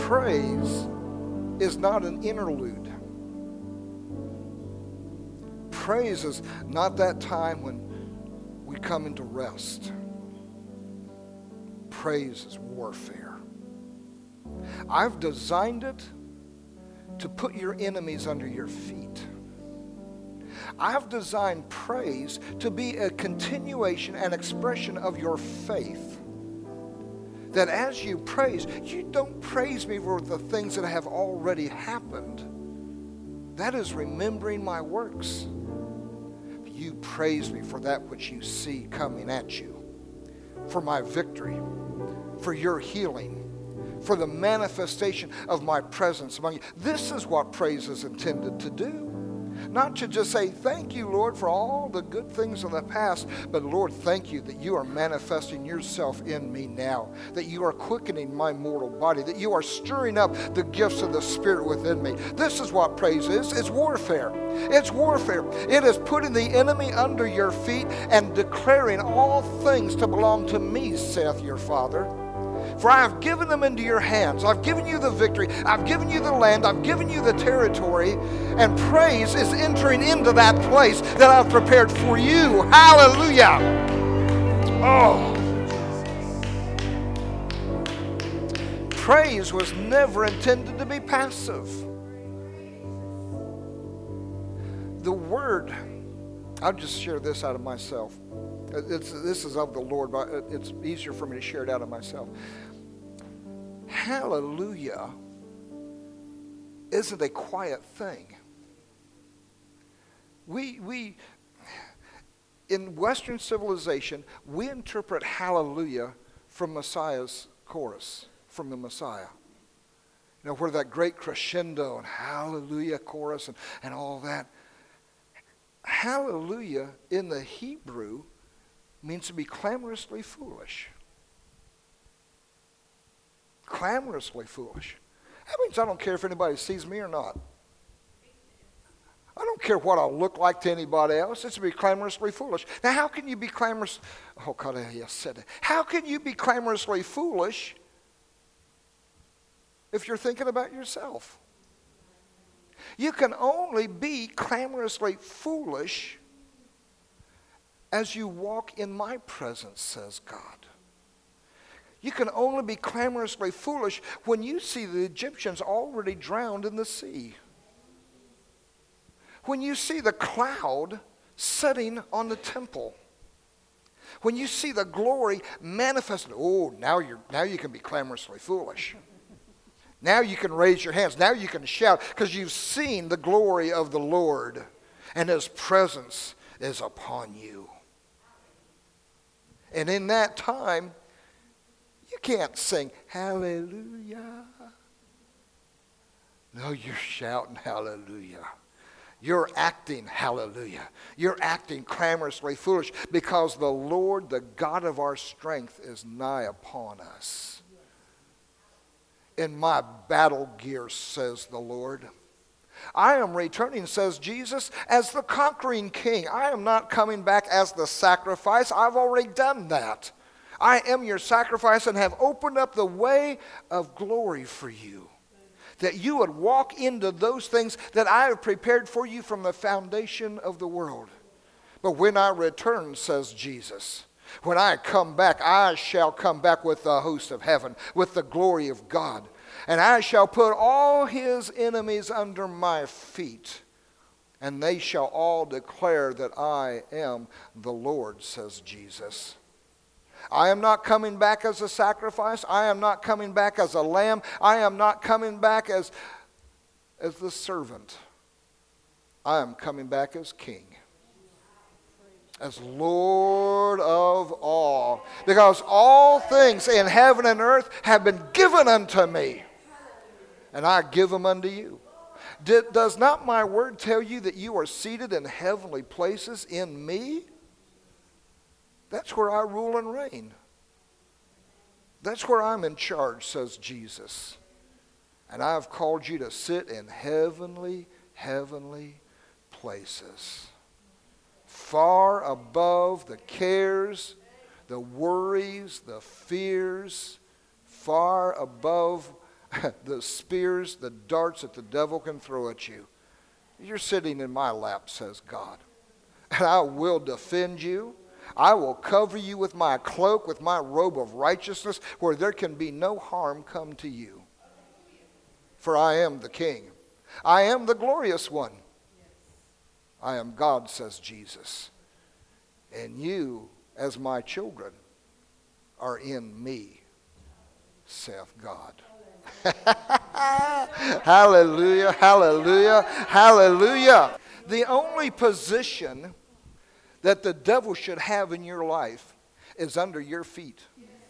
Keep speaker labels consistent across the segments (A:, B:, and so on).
A: praise is not an interlude. Praise is not that time when we come into rest. Praise is warfare. I've designed it to put your enemies under your feet. I've designed praise to be a continuation and expression of your faith. That as you praise, you don't praise me for the things that have already happened. That is remembering my works. You praise me for that which you see coming at you, for my victory, for your healing, for the manifestation of my presence among you. This is what praise is intended to do. Not to just say, thank you, Lord, for all the good things of the past, but Lord, thank you that you are manifesting yourself in me now, that you are quickening my mortal body, that you are stirring up the gifts of the Spirit within me. This is what praise is. It's warfare. It's warfare. It is putting the enemy under your feet and declaring all things to belong to me, saith your Father. For I have given them into your hands. I've given you the victory. I've given you the land. I've given you the territory. And praise is entering into that place that I've prepared for you. Hallelujah. Oh. Praise was never intended to be passive. The word, I'll just share this out of myself. This is of the Lord, but it's easier for me to share it out of myself. Hallelujah isn't a quiet thing. We in Western civilization, we interpret hallelujah from Messiah's chorus, from the Messiah. You know, where that great crescendo and hallelujah chorus and all that. Hallelujah in the Hebrew means to be clamorously foolish. Clamorously foolish. That means I don't care if anybody sees me or not. I don't care what I look like to anybody else. It's to be clamorously foolish. Now, how can you be clamorous? Oh, God, I said it. How can you be clamorously foolish if you're thinking about yourself? You can only be clamorously foolish as you walk in my presence, says God. You can only be clamorously foolish when you see the Egyptians already drowned in the sea. When you see the cloud setting on the temple. When you see the glory manifested. Oh, now you can be clamorously foolish. Now you can raise your hands. Now you can shout because you've seen the glory of the Lord and His presence is upon you. And in that time, you can't sing hallelujah. No, you're shouting hallelujah. You're acting hallelujah. You're acting clamorously foolish because the Lord, the God of our strength, is nigh upon us. In my battle gear, says the Lord. I am returning, says Jesus, as the conquering king. I am not coming back as the sacrifice. I've already done that. I am your sacrifice and have opened up the way of glory for you. That you would walk into those things that I have prepared for you from the foundation of the world. But when I return, says Jesus, when I come back, I shall come back with the host of heaven, with the glory of God. And I shall put all his enemies under my feet. And they shall all declare that I am the Lord, says Jesus. I am not coming back as a sacrifice. I am not coming back as a lamb. I am not coming back as the servant. I am coming back as king. As Lord of all. Because all things in heaven and earth have been given unto me. And I give them unto you. Does not my word tell you that you are seated in heavenly places in me? That's where I rule and reign. That's where I'm in charge, says Jesus. And I've called you to sit in heavenly, heavenly places. Far above the cares, the worries, the fears, far above the spears, the darts that the devil can throw at you. You're sitting in my lap, says God. And I will defend you. I will cover you with my cloak, with my robe of righteousness, where there can be no harm come to you. For I am the King. I am the glorious one. I am God, says Jesus. And you, as my children, are in me, saith God. Hallelujah, hallelujah, hallelujah. The only position that the devil should have in your life is under your feet.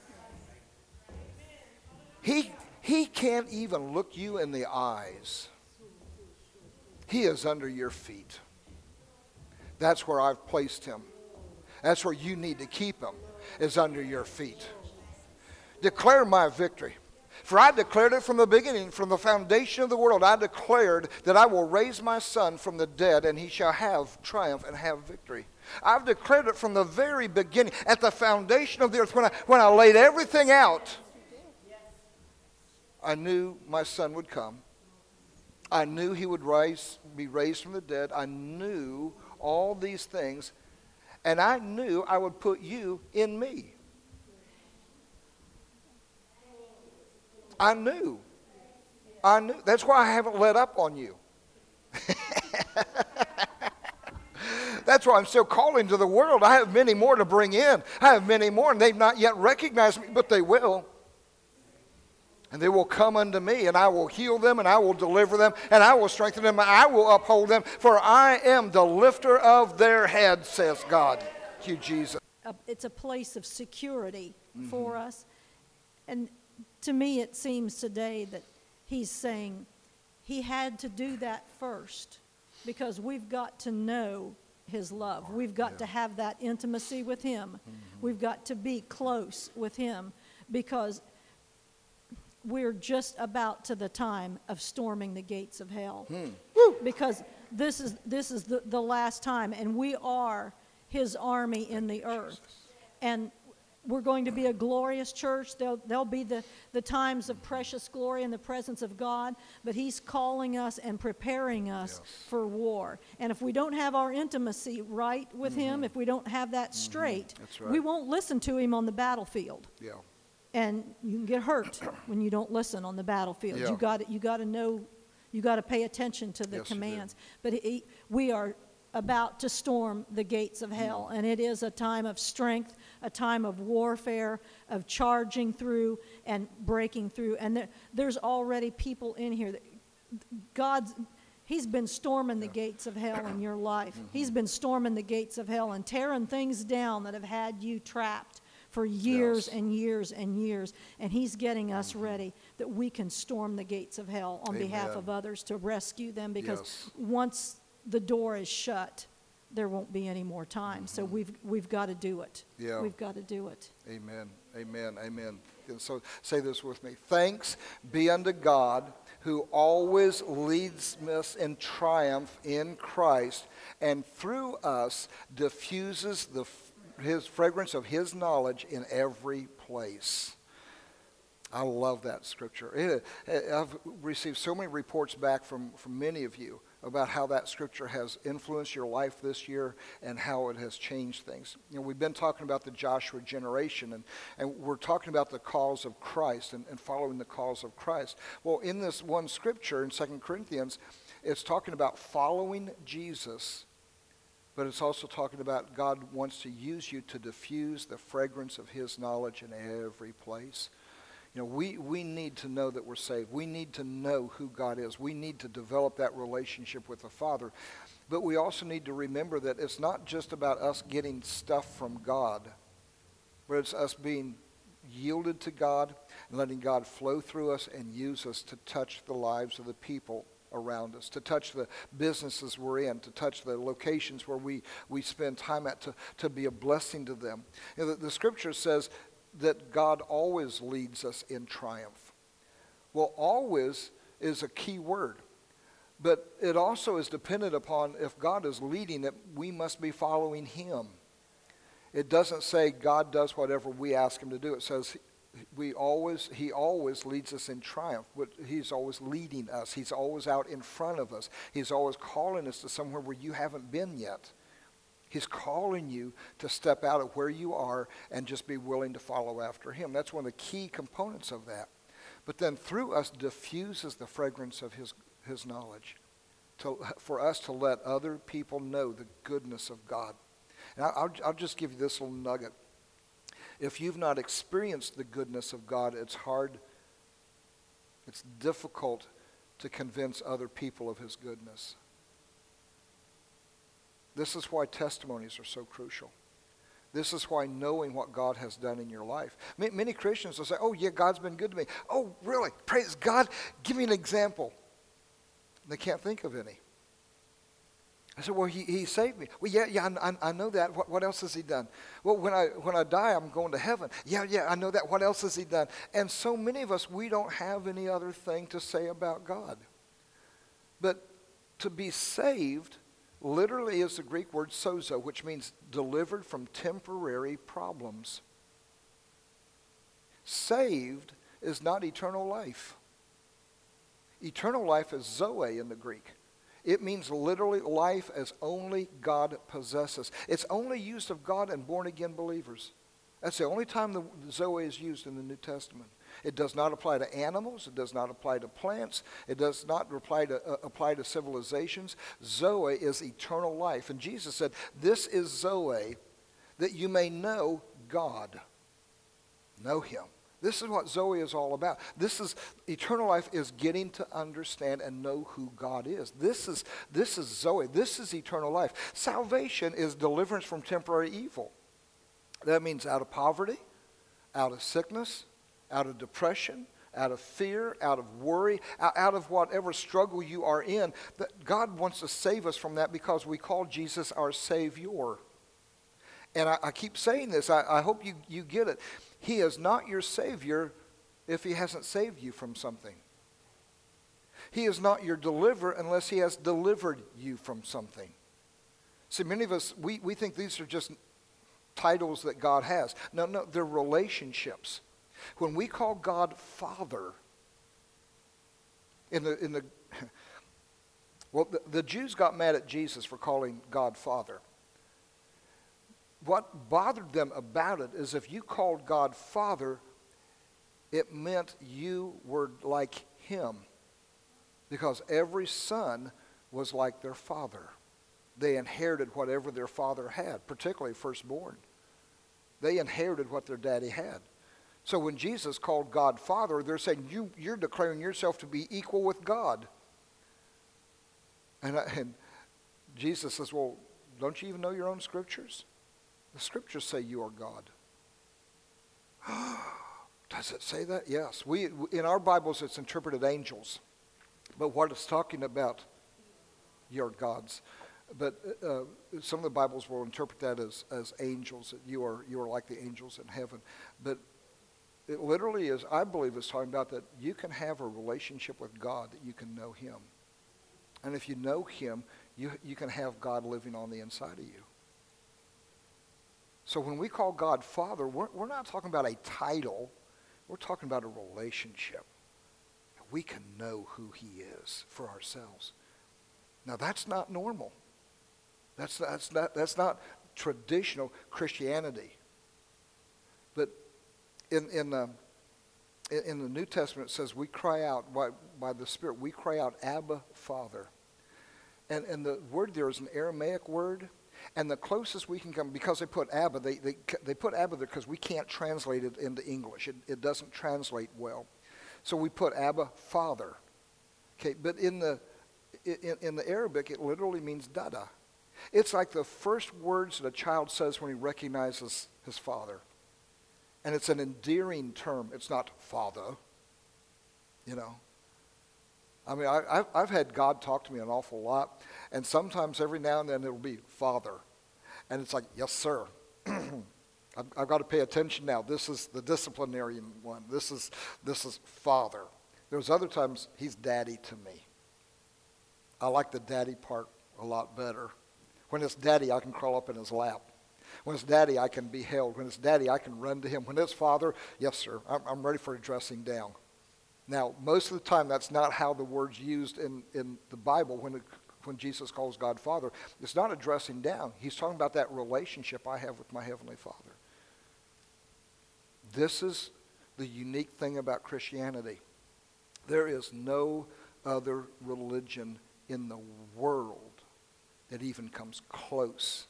A: He can't even look you in the eyes. He is under your feet. That's where I've placed him. That's where you need to keep him, is under your feet. Declare my victory. For I declared it from the beginning, from the foundation of the world. I declared that I will raise my son from the dead, and he shall have triumph and have victory. I've declared it from the very beginning, at the foundation of the earth. When I laid everything out, I knew my son would come. I knew he would be raised from the dead. I knew all these things, and I knew I would put you in me. I knew. That's why I haven't let up on you. That's why I'm still calling to the world. I have many more to bring in. I have many more, and they've not yet recognized me, but they will. And they will come unto me, and I will heal them, and I will deliver them, and I will strengthen them, and I will uphold them, for I am the lifter of their head, says God. Thank you, Jesus.
B: It's a place of security for us. And to me, it seems today that he's saying he had to do that first, because we've got to know his love. We've got to have that intimacy with him. We've got to be close with him, because we're just about to the time of storming the gates of hell. Because this is the last time, and we are his army in the earth. And we're going to be a glorious church. There'll be the times of precious glory in the presence of God, but he's calling us and preparing us for war. And if we don't have our intimacy right with him, if we don't have that straight, we won't listen to him on the battlefield. Yeah. And you can get hurt when you don't listen on the battlefield. Yeah. You got to know, you got to pay attention to the commands. But we are about to storm the gates of hell, and it is a time of strength, a time of warfare, of charging through and breaking through. And there's already people in here that he's been storming the gates of hell in your life. He's been storming the gates of hell and tearing things down that have had you trapped for years and years and years. And he's getting us ready that we can storm the gates of hell on behalf of others, to rescue them, because once the door is shut, there won't be any more time. So we've got to do it. Yeah. We've got to do it.
A: Amen. Amen. Amen. And so say this with me. Thanks be unto God, who always leads us in triumph in Christ, and through us diffuses his fragrance of his knowledge in every place. I love that scripture. I've received so many reports back from many of you about how that scripture has influenced your life this year and how it has changed things. You know, we've been talking about the Joshua generation, and we're talking about the cause of Christ and following the cause of Christ. Well, in this one scripture in 2 Corinthians, it's talking about following Jesus, but it's also talking about God wants to use you to diffuse the fragrance of his knowledge in every place. You know, we need to know that we're saved. We need to know who God is. We need to develop that relationship with the Father. But we also need to remember that it's not just about us getting stuff from God, but it's us being yielded to God and letting God flow through us and use us to touch the lives of the people around us, to touch the businesses we're in, to touch the locations where we spend time at, to be a blessing to them. You know, the scripture says that God always leads us in triumph. Well, always is a key word, but it also is dependent upon, if God is leading it, we must be following him. It doesn't say God does whatever we ask him to do. It says He always leads us in triumph. But he's always leading us. He's always out in front of us. He's always calling us to somewhere where you haven't been yet. He's calling you to step out of where you are and just be willing to follow after him. That's one of the key components of that. But then through us diffuses the fragrance of his knowledge for us to let other people know the goodness of God. And I'll just give you this little nugget. If you've not experienced the goodness of God, it's difficult to convince other people of his goodness. This is why testimonies are so crucial. This is why knowing what God has done in your life. Many Christians will say, oh, yeah, God's been good to me. Oh, really? Praise God. Give me an example. They can't think of any. I said, well, he saved me. Well, yeah, I know that. What else has he done? Well, when I die, I'm going to heaven. Yeah, I know that. What else has he done? And so many of us, we don't have any other thing to say about God. But to be saved literally is the Greek word sozo, which means delivered from temporary problems. Saved is not eternal life. Eternal life is zoe in the Greek. It means literally life as only God possesses. It's only used of God and born-again believers. That's the only time the zoe is used in the New Testament. It does not apply to animals. It does not apply to plants. It does not apply to civilizations. Zoe is eternal life. And Jesus said, this is Zoe, that you may know God. Know him. This is what Zoe is all about. Eternal life is getting to understand and know who God is. This is Zoe. This is eternal life. Salvation is deliverance from temporary evil. That means out of poverty, out of sickness, out of depression, out of fear, out of worry, out of whatever struggle you are in. That God wants to save us from that because we call Jesus our Savior. And I keep saying this. I hope you get it. He is not your Savior if he hasn't saved you from something. He is not your deliverer unless he has delivered you from something. See, many of us, we think these are just titles that God has. No, they're relationships. When we call God Father, the Jews got mad at Jesus for calling God Father. What bothered them about it is if you called God Father, it meant you were like him. Because every son was like their father. They inherited whatever their father had, particularly firstborn. They inherited what their daddy had. So when Jesus called God Father, they're saying, you're declaring yourself to be equal with God. And Jesus says, well, don't you even know your own scriptures? The scriptures say you are God. Does it say that? Yes. In our Bibles, it's interpreted angels. But what it's talking about, you're gods. But some of the Bibles will interpret that as angels. That you are like the angels in heaven. But it literally is, I believe it's talking about that you can have a relationship with God, that you can know him. And if you know him, you can have God living on the inside of you. So when we call God Father, we're not talking about a title. We're talking about a relationship. We can know who he is for ourselves. Now that's not normal. That's not traditional Christianity. But in the New Testament it says we cry out by the Spirit. We cry out, Abba, Father. And the word there is an Aramaic word. And the closest we can come, because they put Abba, they put Abba there because we can't translate it into English. It doesn't translate well. So we put Abba, Father. Okay, but in the Arabic, it literally means Dada. It's like the first words that a child says when he recognizes his father. And it's an endearing term. It's not Father, you know. I mean, I've had God talk to me an awful lot, and sometimes every now and then it'll be Father. And it's like, yes, sir. I've got to pay attention now. This is the disciplinarian one. This is Father. There's other times he's Daddy to me. I like the daddy part a lot better. When it's Daddy, I can crawl up in his lap. When it's daddy, I can be held. When it's daddy, I can run to him. When it's father, yes, sir, I'm ready for a dressing down. Now, most of the time, that's not how the word's used in the Bible when Jesus calls God Father. It's not a dressing down. He's talking about that relationship I have with my Heavenly Father. This is the unique thing about Christianity. There is no other religion in the world that even comes close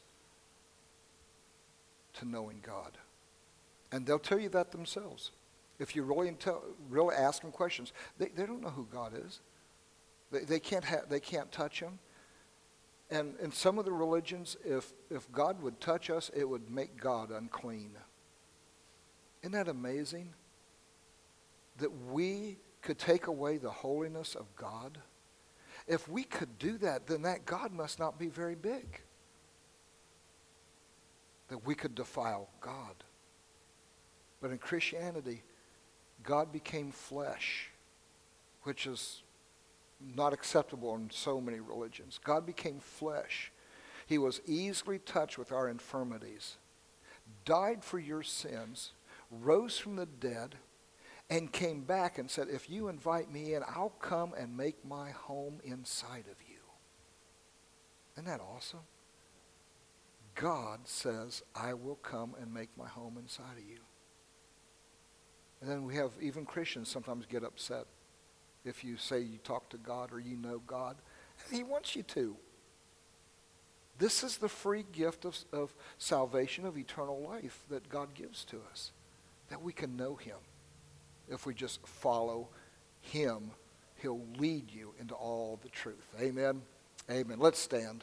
A: to knowing God. And they'll tell you that themselves. If you really ask them questions, they don't know who God is. They can't touch him. And in some of the religions, if God would touch us, it would make God unclean. Isn't that amazing? That we could take away the holiness of God? If we could do that, then that God must not be very big. That we could defile God. But in Christianity, God became flesh, which is not acceptable in so many religions. God became flesh. He was easily touched with our infirmities, died for your sins, rose from the dead, and came back and said, if you invite me in, I'll come and make my home inside of you. Isn't that awesome? God says, I will come and make my home inside of you. And then we have even Christians sometimes get upset if you say you talk to God or you know God. He wants you to. This is the free gift of salvation, of eternal life that God gives to us, that we can know him. If we just follow him, he'll lead you into all the truth. Amen? Amen. Let's stand.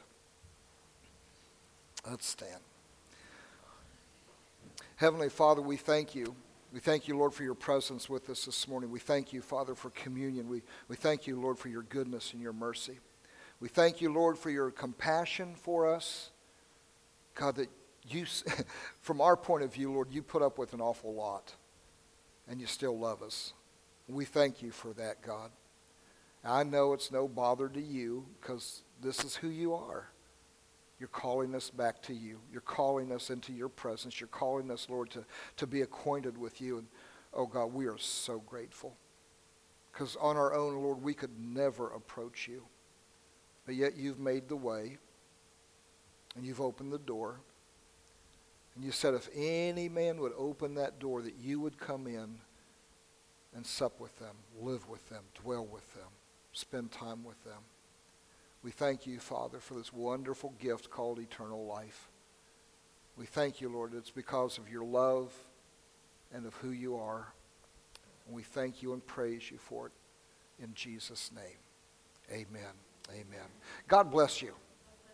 A: Let's stand. Heavenly Father, we thank you. We thank you, Lord, for your presence with us this morning. We thank you, Father, for communion. We thank you, Lord, for your goodness and your mercy. We thank you, Lord, for your compassion for us. God, that you, from our point of view, Lord, you put up with an awful lot, and you still love us. We thank you for that, God. I know it's no bother to you because this is who you are. You're calling us back to you. You're calling us into your presence. You're calling us, Lord, to be acquainted with you. And, oh, God, we are so grateful. Because on our own, Lord, we could never approach you. But yet you've made the way. And you've opened the door. And you said if any man would open that door, that you would come in and sup with them, live with them, dwell with them, spend time with them. We thank you, Father, for this wonderful gift called eternal life. We thank you, Lord, it's because of your love and of who you are. And we thank you and praise you for it in Jesus' name. Amen. Amen. God bless you.